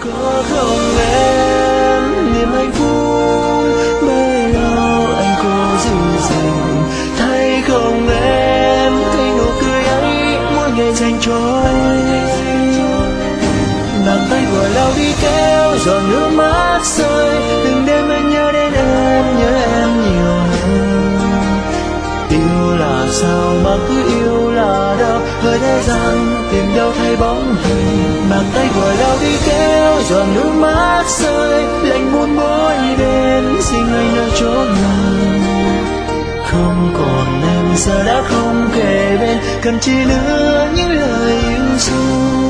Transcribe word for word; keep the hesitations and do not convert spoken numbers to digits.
Có không em niềm hạnh phúc bấy lâu anh cố giữ gìn, thấy không em thấy nụ cười ấy mỗi ngày dành cho anh. Bàn tay vừa lau đi kéo giọt nước mắt rơi, từng đêm anh nhớ đến em, nhớ em nhiều hơn. Yêu là sao mà cứ yêu là đau, hỡi thế gian tìm đâu thấy bóng hình. Bàn tay vừa lau đi kéo giọt nước mắt rơi, lạnh buốt mỗi đêm xin anh ở chỗ nào. Không còn em giờ đã không kề bên, cần chi nữa những lời yêu dấu.